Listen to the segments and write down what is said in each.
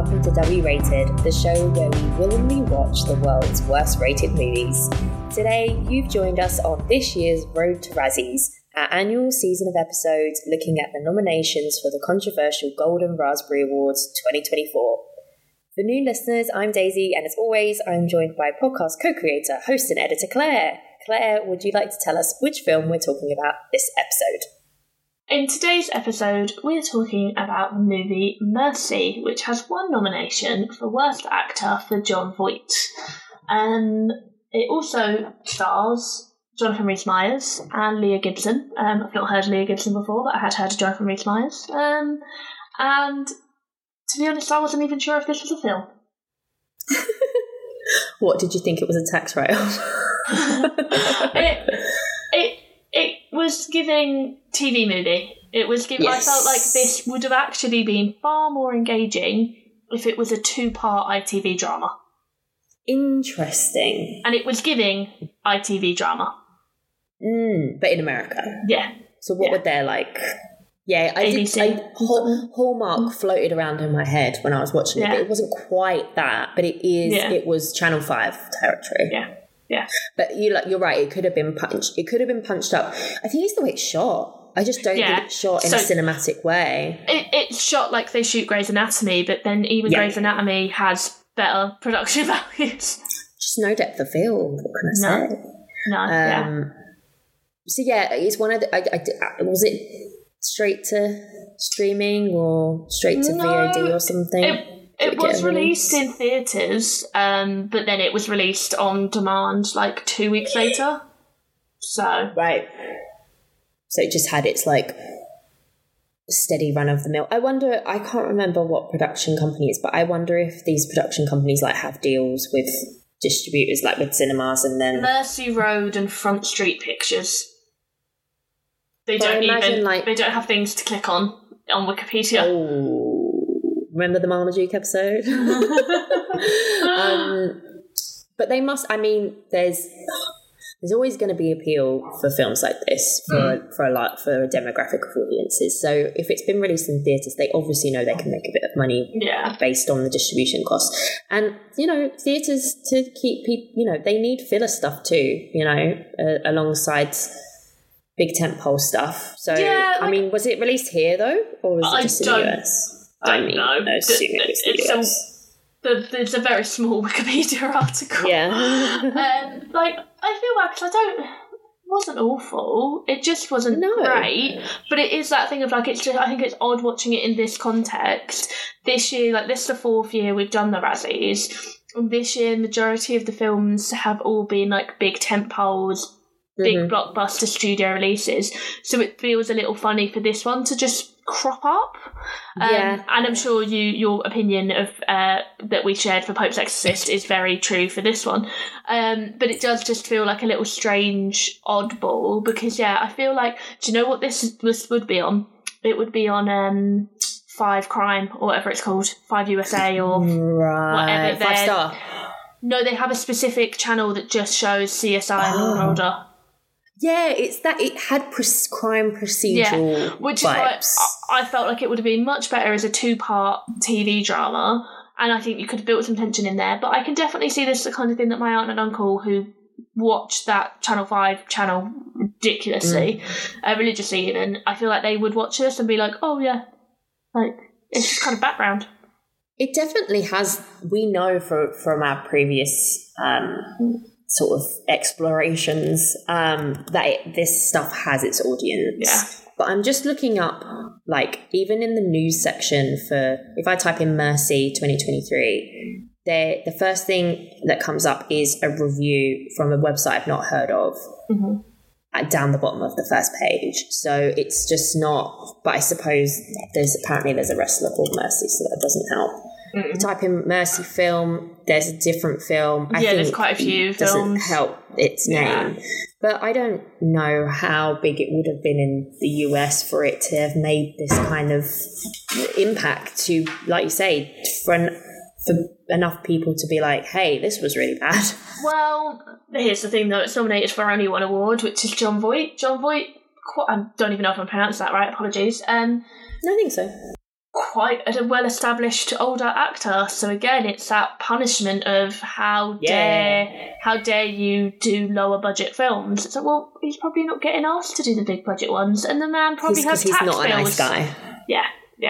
welcome to W Rated, the show where we willingly watch the world's worst rated movies. Today, you've joined us on this year's Road to Razzies, our annual season of episodes looking at the nominations for the controversial Golden Raspberry Awards 2024. For new listeners, I'm Daisy, and as always, I'm joined by podcast co-creator, host and editor Claire. Claire, would you like to tell us which film we're talking about this episode? In today's episode, we're talking about the movie Mercy, which has one nomination for Worst Actor for Jon Voight. It also stars Jonathan Rhys-Meyers and Leah Gibson. I've not heard of Leah Gibson before, but I had heard of Jonathan Rhys-Meyers. And to be honest, I wasn't even sure if this was a film. What, did you think it was a tax write-off? It was giving TV movie. It was giving. Yes. I felt like this would have actually been far more engaging if it was a 2-part ITV drama. Interesting. And it was giving ITV drama. But in America. Yeah. So what would their ABC. Hallmark floated around in my head when I was watching it, but it wasn't quite that. But it was Channel 5 territory. Yeah. Yeah. But you're right, it could have been punched. It could have been punched up. I think it's the way it's shot. I just don't think it's shot in a cinematic way. It's shot like they shoot Grey's Anatomy, but then even Grey's Anatomy has better production values. Just no depth of field. What can I say? No. So it's one of the. Was it straight to streaming or straight to VOD or something? It was released in theatres, but then it was released on demand like 2 weeks later. So right. So it just had its steady run of the mill. I wonder. I can't remember what production company it's, but I wonder if these production companies have deals with distributors, with cinemas, and then Mercy Road and Front Street Pictures. They don't they don't have things to click on Wikipedia. Oh. Remember the Marmaduke episode? But they must. I mean, there's always going to be appeal for films like this for a demographic of audiences. So if it's been released in theatres, they obviously know they can make a bit of money based on the distribution costs. And theatres, to keep people, they need filler stuff too. Alongside big tentpole stuff. So I mean, was it released here though, or was it just in the US? I assume it was the US. There's a very small Wikipedia article. Yeah. I feel bad because it wasn't awful. It just wasn't great. But it is that thing of I think it's odd watching it in this context. This year, this is the 4th year we've done the Razzies. And this year, majority of the films have all been big tentpoles, big blockbuster studio releases. So it feels a little funny for this one to just crop up. And I'm sure your opinion of that we shared for Pope's Exorcist is very true for this one. But it does just feel like a little strange oddball because I feel do you know what this would be on? It would be on 5 Crime or whatever it's called, 5 USA or whatever. 5 Star. No, they have a specific channel that just shows CSI and Law and Order. Yeah, it's that it had crime procedural which vibes. Is why I felt like it would have been much better as a 2-part TV drama, and I think you could have built some tension in there. But I can definitely see this is the kind of thing that my aunt and uncle, who watched that Channel 5 channel ridiculously, religiously even, I feel like they would watch this and be like, oh yeah, it's just kind of background. It definitely has. We know from our previous sort of explorations that this stuff has its audience. Yeah. But I'm just looking up, even in the news section if I type in Mercy 2023, the first thing that comes up is a review from a website I've not heard of down the bottom of the first page. So it's just not, but I suppose there's a wrestler called Mercy, so that doesn't help. You type in Mercy film, there's a different film. I think there's quite a few films. Doesn't help its name. But I don't know how big it would have been in the US for it to have made this kind of impact to, like you say, for enough people to be like, hey, this was really bad. Well, here's the thing though, it's nominated for only one award, which is Jon Voight. I don't even know if I'm pronouncing that right, apologies. I think so. quite a well-established older actor. So again, it's that punishment of how dare you do lower budget films. It's like, well, he's probably not getting asked to do the big budget ones, and the man probably has tax bills. Because he's not a nice guy. Yeah.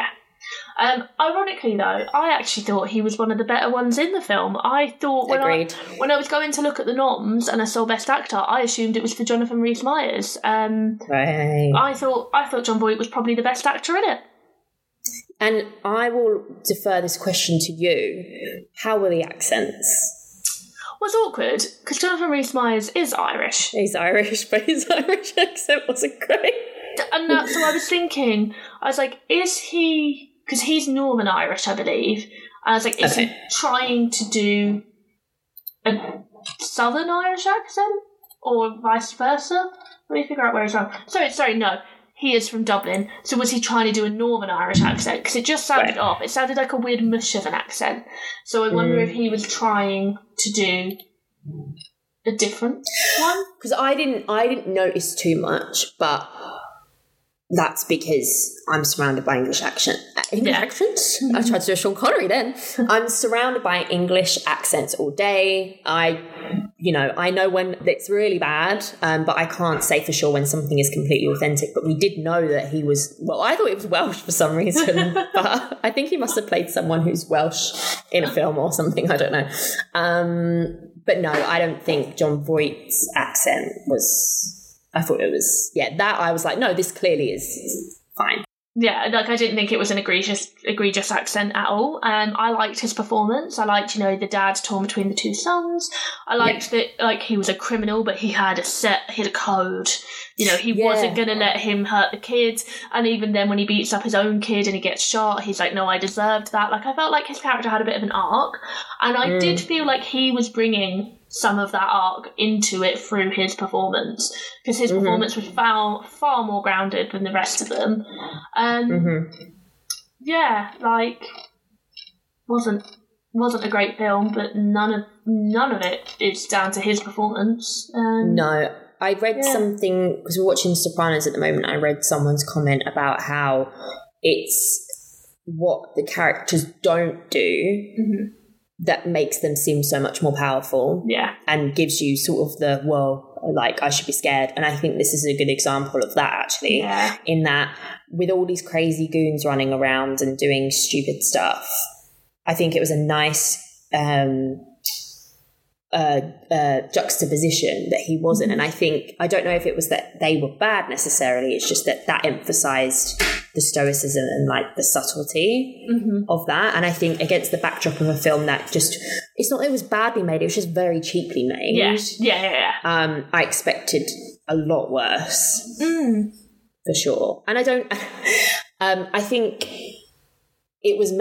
Ironically, though, I actually thought he was one of the better ones in the film. I thought when I was going to look at the noms and I saw Best Actor, I assumed it was for Jonathan Rhys-Meyers. Right. I thought Jon Voight was probably the best actor in it. And I will defer this question to you. How were the accents? Well, it's awkward because Jonathan Rhys-Meyers is Irish. He's Irish, but his Irish accent wasn't great. And so I was thinking, I was like, is he... Because he's Northern Irish, I believe. And I was like, is he trying to do a Southern Irish accent? Or vice versa? Let me figure out where he's from. Sorry, no. He is from Dublin. So was he trying to do a Northern Irish accent? Because it just sounded off. It sounded like a weird mush of an accent. So I wonder if he was trying to do a different one. Because I didn't notice too much, but... That's because I'm surrounded by English accents. I tried to do a Sean Connery then. I'm surrounded by English accents all day. I know when it's really bad, but I can't say for sure when something is completely authentic. But we did know that he was, I thought he was Welsh for some reason, but I think he must have played someone who's Welsh in a film or something. I don't know. But no, I don't think Jon Voight's accent was... I thought it was, that I was like, no, this clearly is fine. Yeah, like I didn't think it was an egregious accent at all. I liked his performance. I liked, the dad torn between the two sons. I liked that, like, he was a criminal, but he had a code. He wasn't going to let him hurt the kids. And even then when he beats up his own kid and he gets shot, he's like, no, I deserved that. Like, I felt like his character had a bit of an arc. And I did feel like he was bringing some of that arc into it through his performance, because his performance was far more grounded than the rest of them. Wasn't a great film, but none of it is down to his performance. No, I read something, because we're watching Sopranos at the moment. I read someone's comment about how it's what the characters don't do that makes them seem so much more powerful, and gives you sort of the, I should be scared. And I think this is a good example of that, actually, in that with all these crazy goons running around and doing stupid stuff, I think it was a nice juxtaposition that he wasn't. And I don't know if it was that they were bad necessarily, it's just that emphasized the stoicism and like the subtlety of that. And I think against the backdrop of a film that just, it's not that it was badly made, it was just very cheaply made. I expected a lot worse, for sure. And I think it was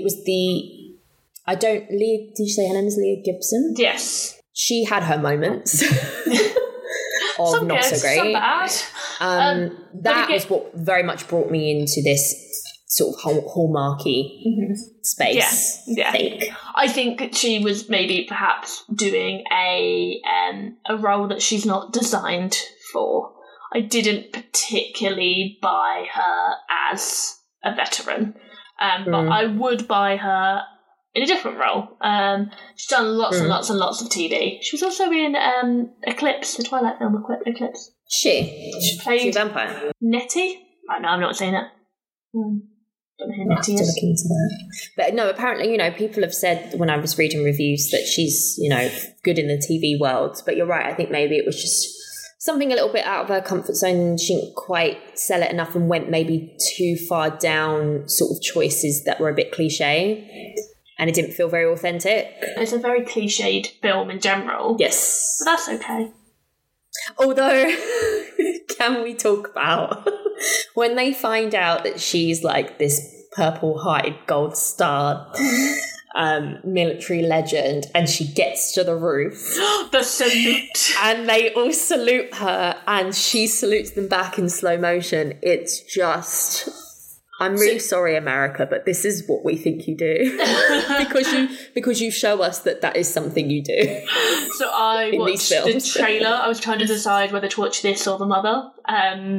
Leah, did you say her name is Leah Gibson? Yes. She had her moments of some not good, so great. Some bad. That was what very much brought me into this sort of hallmarky space. I think she was maybe perhaps doing a role that she's not designed for. I didn't particularly buy her as a veteran, but I would buy her in a different role. She's done lots and lots and lots of TV. She was also in Eclipse, the Twilight film Eclipse. She played vampire. Nettie? Oh, no, I'm not saying that. Don't know who Nettie is. Look into that. But no, apparently, people have said when I was reading reviews that she's, good in the TV world. But you're right, I think maybe it was just something a little bit out of her comfort zone. She didn't quite sell it enough and went maybe too far down sort of choices that were a bit cliche. And it didn't feel very authentic. It's a very cliched film in general. Yes. But that's okay. Although, can we talk about when they find out that she's like this Purple Heart gold star military legend and she gets to the roof. The salute. And they all salute her and she salutes them back in slow motion. It's just... I'm really sorry, America, but this is what we think you do because you show us that is something you do. So I watched the trailer. I was trying to decide whether to watch this or The Mother. And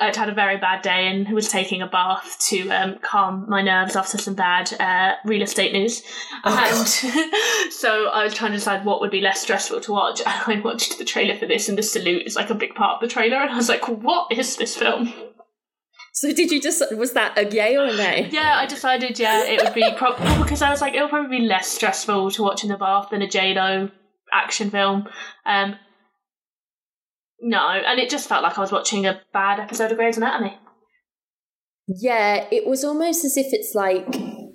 I'd had a very bad day and was taking a bath to calm my nerves after some bad real estate news. And so I was trying to decide what would be less stressful to watch. And I watched the trailer for this, and The Salute is like a big part of the trailer. And I was like, what is this film? So was that a yay or a nay? Yeah, I decided, it would be because I was like, it'll probably be less stressful to watch in the bath than a J-Lo action film. No, and it just felt like I was watching a bad episode of Grey's Anatomy. Yeah, it was almost as if it's like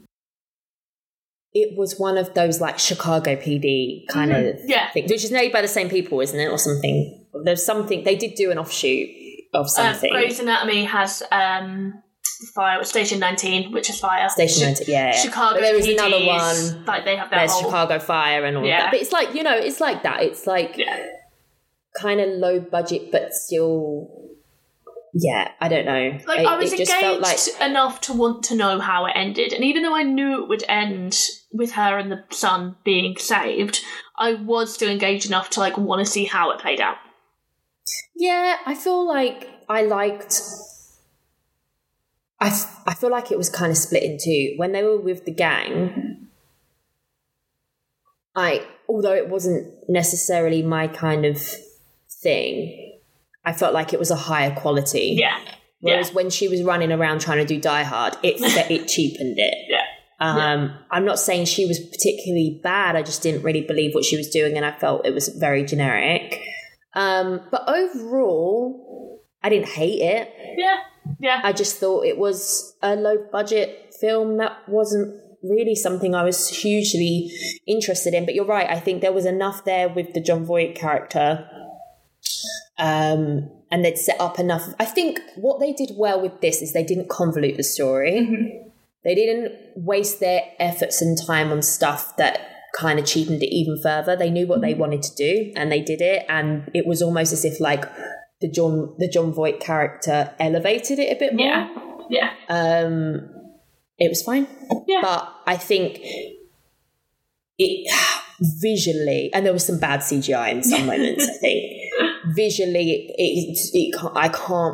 it was one of those like Chicago PD kind of thing, which is made by the same people, isn't it, or something? There's something they did do an offshoot of something. Grey's Anatomy has Fire, Station 19, which is Fire. Station 19, yeah. Chicago. But there was PDs, another one. Like they have their there's whole Chicago Fire and all that. But it's like it's like that. It's like kind of low budget, but still. Yeah, I don't know. Like I was engaged enough to want to know how it ended, and even though I knew it would end with her and the son being saved, I was still engaged enough to like want to see how it played out. Yeah, I feel like I liked. I feel like it was kind of split in two when they were with the gang. Although it wasn't necessarily my kind of thing, I felt like it was a higher quality. Yeah. Whereas when she was running around trying to do Die Hard, it cheapened it. Yeah. I'm not saying she was particularly bad. I just didn't really believe what she was doing, and I felt it was very generic. But overall, I didn't hate it. Yeah. I just thought it was a low-budget film that wasn't really something I was hugely interested in. But you're right. I think there was enough there with the Jon Voight character. And they'd set up enough. I think what they did well with this is they didn't convolute the story. Mm-hmm. They didn't waste their efforts and time on stuff that kind of cheapened it even further. They knew what they wanted to do and they did it. And it was almost as if like the Jon Voight character elevated it a bit more. Yeah. It was fine. Yeah. But I think it visually, and there was some bad CGI in some moments, I think. Visually, I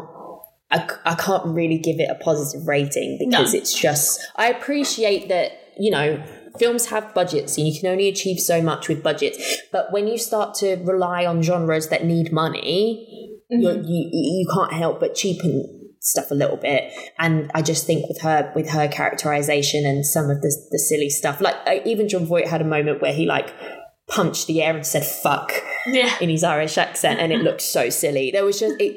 can't really give it a positive rating because it's just, I appreciate that, films have budgets and you can only achieve so much with budgets. But when you start to rely on genres that need money, you can't help but cheapen stuff a little bit. And I just think with her characterization and some of the silly stuff, like even Jon Voight had a moment where he like punched the air and said fuck in his Irish accent, and it looked so silly. There was just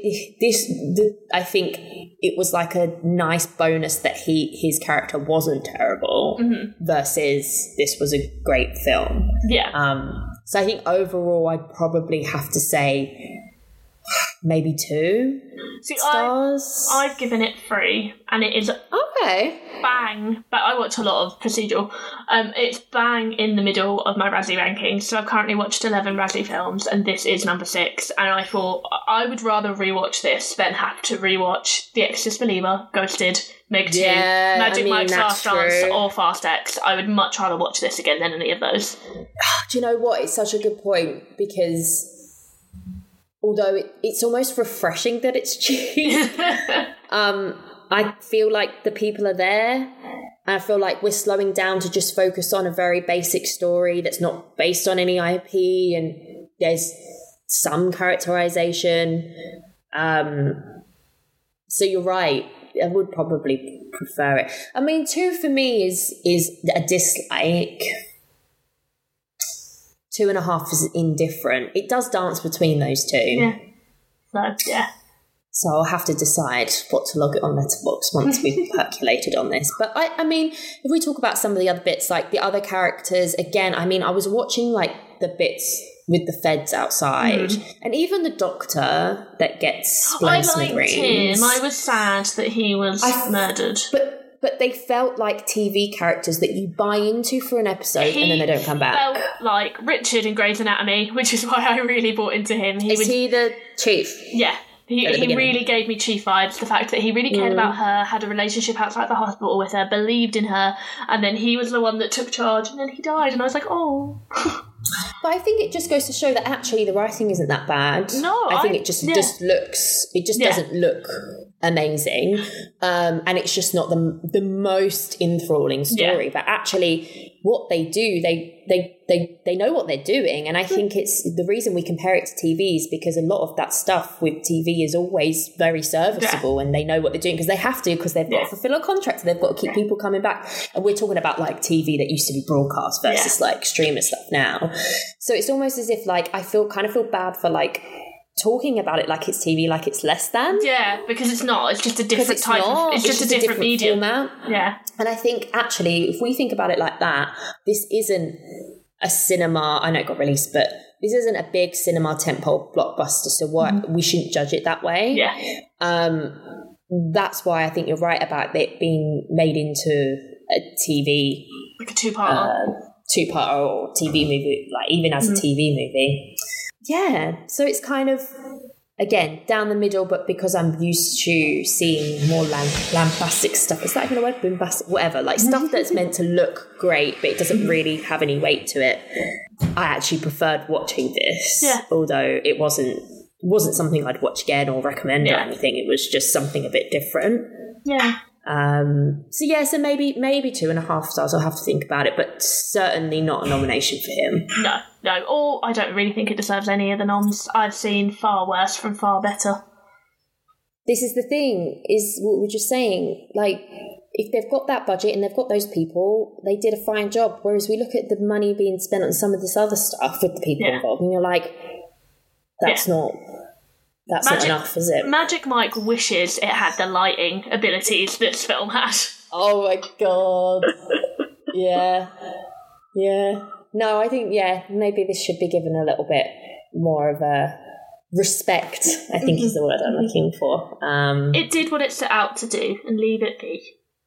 I think it was like a nice bonus that his character wasn't terrible versus this was a great film. So I think overall I'd probably have to say maybe 2 stars. I've given it 3, and it is bang. But I watch a lot of procedural. It's bang in the middle of my Razzie rankings. So I've currently watched 11 Razzie films, and this is number 6. And I thought I would rather rewatch this than have to rewatch The Exorcist Believer, Ghosted, Meg 2, Magic Mike's Last Dance, or Fast X. I would much rather watch this again than any of those. Do you know what? It's such a good point because although it's almost refreshing that it's cheap, I feel like the people are there. And I feel like we're slowing down to just focus on a very basic story that's not based on any IP, and there's some characterization. So you're right. I would probably prefer it. I mean, 2 for me is a dislike. 2.5 is indifferent. It does dance between those two. So I'll have to decide what to log it on Letterboxd once we've percolated on this. But I mean, if we talk about some of the other bits, like the other characters, again, I mean, I was watching like the bits with the feds outside, and even the doctor that gets blown smithereens. I liked him. I was sad that he was murdered. But they felt like TV characters that you buy into for an episode and then they don't come back. He felt like Richard in Grey's Anatomy, which is why I really bought into him. Is he the chief? Yeah. He really gave me Chief vibes. The fact that he really cared about her, had a relationship outside the hospital with her, believed in her, and then he was the one that took charge, and then he died, and I was like, oh. But I think it just goes to show that actually the writing isn't that bad. No, I think it just looks. It just doesn't look amazing, and it's just not the most enthralling story, but actually what they do, they know what they're doing. And I think it's the reason we compare it to TV is because a lot of that stuff with TV is always very serviceable, and they know what they're doing because they have to, because they've got to fulfill a contract, they've got to keep people coming back. And we're talking about like TV that used to be broadcast versus like streamer stuff now. So it's almost as if like I kind of feel bad for like talking about it like it's TV, like it's less than. Yeah, because it's not. It's just a different type of... It's just a different medium. Format. Yeah. And I think, actually, if we think about it like that, this isn't a cinema... I know it got released, but this isn't a big cinema tentpole blockbuster, so we shouldn't judge it that way. Yeah. That's why I think you're right about it being made into a TV... Like a two-parter. Or TV movie, like even as a TV movie. Yeah, so it's kind of, again, down the middle, but because I'm used to seeing more lambastic stuff. Is that even a word? Bombastic? Whatever. Like stuff that's meant to look great, but it doesn't really have any weight to it. I actually preferred watching this, although it wasn't something I'd watch again or recommend or anything. It was just something a bit different. Yeah. So maybe 2.5 stars. I'll have to think about it, but certainly not a nomination for him. No, or I don't really think it deserves any of the noms. I've seen far worse from far better. This is the thing, is what we're just saying, like, if they've got that budget and they've got those people, they did a fine job, whereas we look at the money being spent on some of this other stuff with the people involved, and you're like, that's not enough, is it? Magic Mike wishes it had the lighting abilities this film had. Oh my god. Yeah. No, I think, maybe this should be given a little bit more of a respect, I think is the word I'm looking for. It did what it set out to do, and leave it be.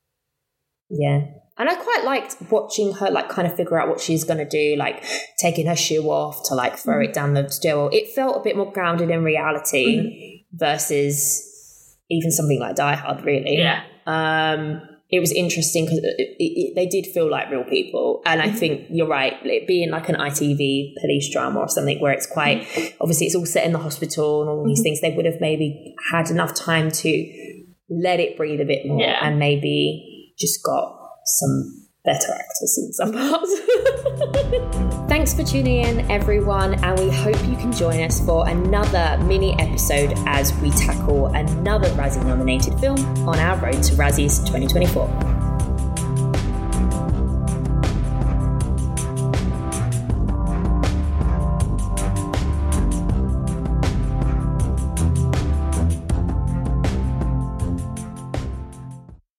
Yeah. And I quite liked watching her, like, kind of figure out what she's going to do, like, taking her shoe off to, like, throw it down the stairwell. It felt a bit more grounded in reality versus even something like Die Hard, really. Yeah. It was interesting because they did feel like real people. And I think you're right, it being like an ITV police drama or something where it's quite, obviously it's all set in the hospital and all these things, they would have maybe had enough time to let it breathe a bit more and maybe just got some better actors in some parts. Thanks for tuning in, everyone, and we hope you can join us for another mini episode as we tackle another Razzie nominated film on our road to Razzies 2024.